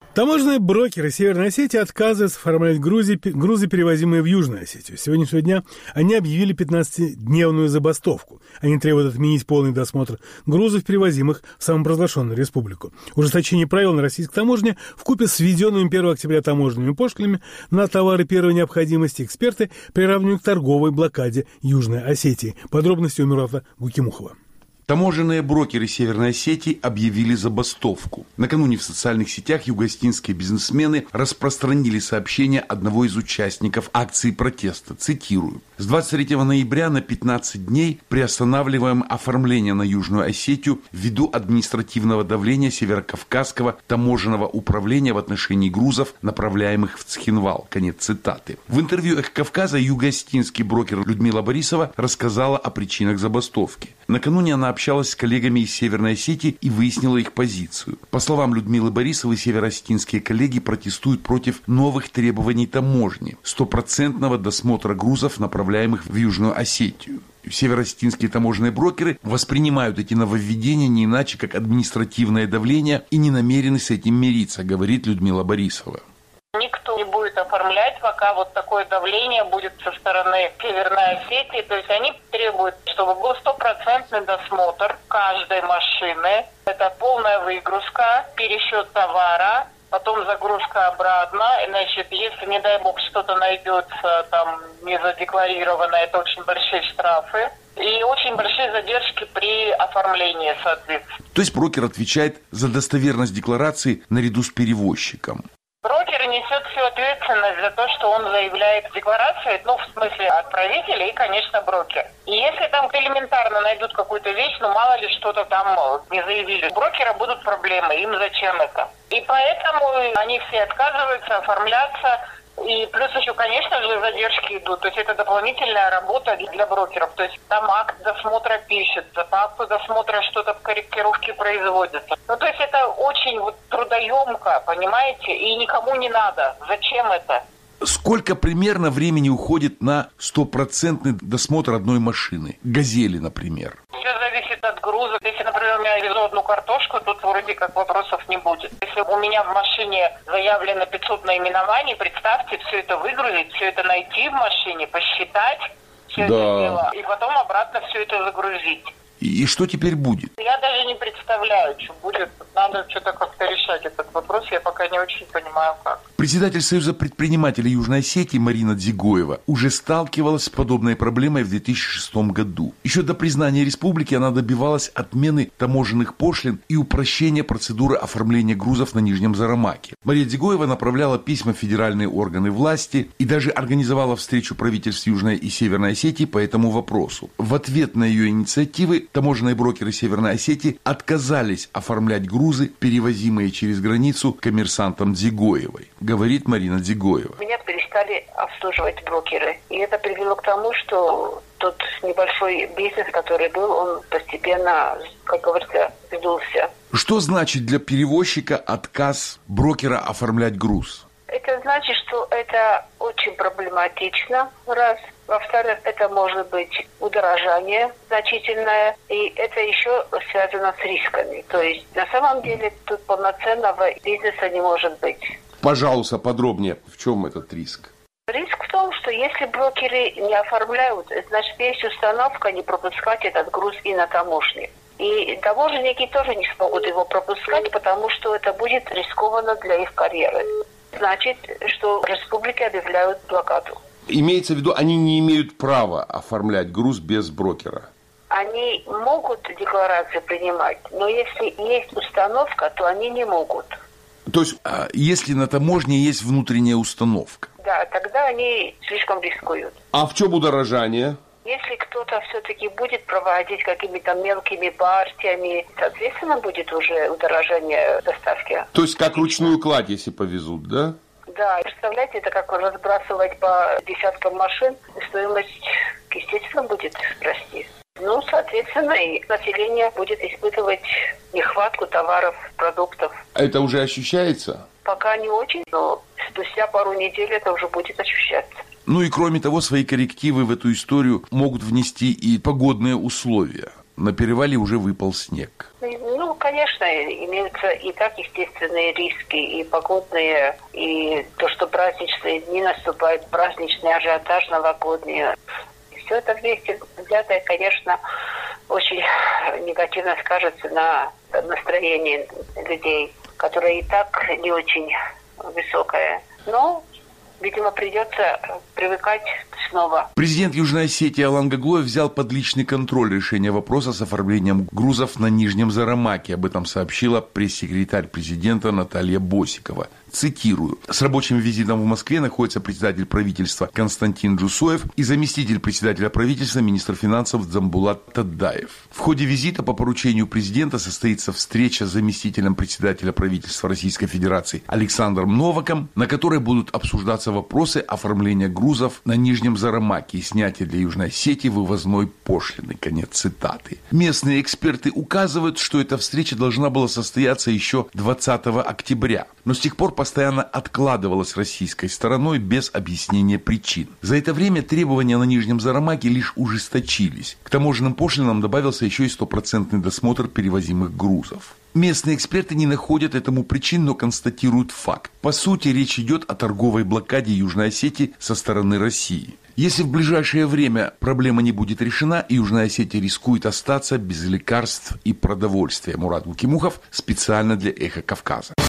Таможенные брокеры Северной Осетии отказываются оформлять грузы, перевозимые в Южную Осетию. С сегодняшнего дня они объявили 15-дневную забастовку. Они требуют отменить полный досмотр грузов, перевозимых в самопровозглашенную республику. Ужесточение правил на российской таможне вкупе с введенными 1 октября таможенными пошлинами на товары первой необходимости эксперты приравнивают к торговой блокаде Южной Осетии. Подробности у Мурата Гукимухова. Таможенные брокеры Северной Осетии объявили забастовку. Накануне в социальных сетях югоостинские бизнесмены распространили сообщение одного из участников акции протеста. Цитирую. С 23 ноября на 15 дней приостанавливаем оформление на Южную Осетию ввиду административного давления Северокавказского таможенного управления в отношении грузов, направляемых в Цхинвал. Конец цитаты. В интервью «Эхо Кавказа» югоостинский брокер Людмила Борисова рассказала о причинах забастовки. Накануне она общалась с коллегами из Северной Осетии и выяснила их позицию. По словам Людмилы Борисовой, североосетинские коллеги протестуют против новых требований таможни, 100% досмотра грузов, направляемых в Южную Осетию. Североосетинские таможенные брокеры воспринимают эти нововведения не иначе, как административное давление и не намерены с этим мириться, говорит Людмила Борисова. Никто не будет оформлять, пока вот такое давление будет со стороны Северной Осетии. То есть они требуют, чтобы был 100% досмотр каждой машины. Это полная выгрузка, пересчет товара, потом загрузка обратно. Значит, если, не дай бог, что-то найдется там незадекларированное, это очень большие штрафы. И очень большие задержки при оформлении, соответственно. То есть брокер отвечает за достоверность декларации наряду с перевозчиком. Брокер несет всю ответственность за то, что он заявляет в декларации, в смысле отправителя и, конечно, брокер. И если там элементарно найдут какую-то вещь, мало ли что-то там не заявили, у брокера будут проблемы, им зачем это? И поэтому они все отказываются оформляться. И плюс еще, конечно же, задержки идут. То есть это дополнительная работа для брокеров. То есть там акт досмотра пишется, по акту досмотра что-то в корректировке производится. То есть это очень трудоемко, понимаете, и никому не надо. Зачем это? Сколько примерно времени уходит на 100% досмотр одной машины? «Газели», например. Все зависит от груза. Если, например, у меня везу одну картошку, тут вроде как вопросов не будет. Если у меня в машине заявлено 500 наименований, представьте, все это выгрузить, все это найти в машине, посчитать, все это дело, и потом обратно все это загрузить. И что теперь будет? Я даже не представляю, что будет. Надо что-то как-то решать этот вопрос. Я пока не очень понимаю, как. Председатель Союза предпринимателей Южной Осетии Марина Дзигоева уже сталкивалась с подобной проблемой в 2006 году. Еще до признания республики она добивалась отмены таможенных пошлин и упрощения процедуры оформления грузов на Нижнем Зарамаке. Мария Дзигоева направляла письма в федеральные органы власти и даже организовала встречу правительств Южной и Северной Осетии по этому вопросу. В ответ на ее инициативы таможенные брокеры Северной Осетии отказались оформлять грузы, перевозимые через границу, коммерсантам Дзигоевой, говорит Марина Дзигоева. Меня перестали обслуживать брокеры. И это привело к тому, что тот небольшой бизнес, который был, он постепенно, как говорится, сдулся. Что значит для перевозчика отказ брокера оформлять груз? Это значит, что это очень проблематично, раз. Во-вторых, это может быть удорожание значительное, и это еще связано с рисками. То есть, на самом деле, тут полноценного бизнеса не может быть. Пожалуйста, подробнее, в чем этот риск? Риск в том, что если брокеры не оформляют, значит, есть установка не пропускать этот груз и на таможне. И таможенники тоже не смогут его пропускать, потому что это будет рискованно для их карьеры. Значит, что республики объявляют блокаду. Имеется в виду, они не имеют права оформлять груз без брокера? Они могут декларации принимать, но если есть установка, то они не могут. То есть, если на таможне есть внутренняя установка? Да, тогда они слишком рискуют. А в чем удорожание? Если кто-то все-таки будет проводить какими-то мелкими партиями, соответственно, будет уже удорожание доставки. То есть, как ручную кладь, если повезут, да? Да, представляете, это как разбрасывать по десяткам машин, стоимость, естественно, будет расти. Соответственно, и население будет испытывать нехватку товаров, продуктов. Это уже ощущается? Пока не очень, но спустя пару недель это уже будет ощущаться. И кроме того, свои коррективы в эту историю могут внести и погодные условия. На перевале уже выпал снег. Ну, конечно, имеются и так естественные риски, и погодные, и то, что праздничные дни наступают, праздничный ажиотаж новогодний. Все это вместе взятое, конечно, очень негативно скажется на настроении людей, которое и так не очень высокое. Но, видимо, придется привыкать снова. Президент Южной Осетии Алан Гаглоев взял под личный контроль решение вопроса с оформлением грузов на Нижнем Зарамаке. Об этом сообщила пресс-секретарь президента Наталья Босикова. Цитирую. С рабочим визитом в Москве находится председатель правительства Константин Джусоев и заместитель председателя правительства, министр финансов Дзамбулат Таддаев. В ходе визита по поручению президента состоится встреча с заместителем председателя правительства Российской Федерации Александром Новаком, на которой будут обсуждаться вопросы оформления грузов на Нижнем Зарамаке и снятия для Южной Осетии вывозной пошлины. Конец цитаты. Местные эксперты указывают, что эта встреча должна была состояться еще 20 октября, но с тех пор постоянно откладывалась российской стороной без объяснения причин. За это время требования на Нижнем Зарамаке лишь ужесточились. К таможенным пошлинам добавился еще и 100% досмотр перевозимых грузов. Местные эксперты не находят этому причин, но констатируют факт. По сути, речь идет о торговой блокаде Южной Осетии со стороны России. Если в ближайшее время проблема не будет решена, Южная Осетия рискует остаться без лекарств и продовольствия. Мурат Гукимухов специально для «Эхо Кавказа».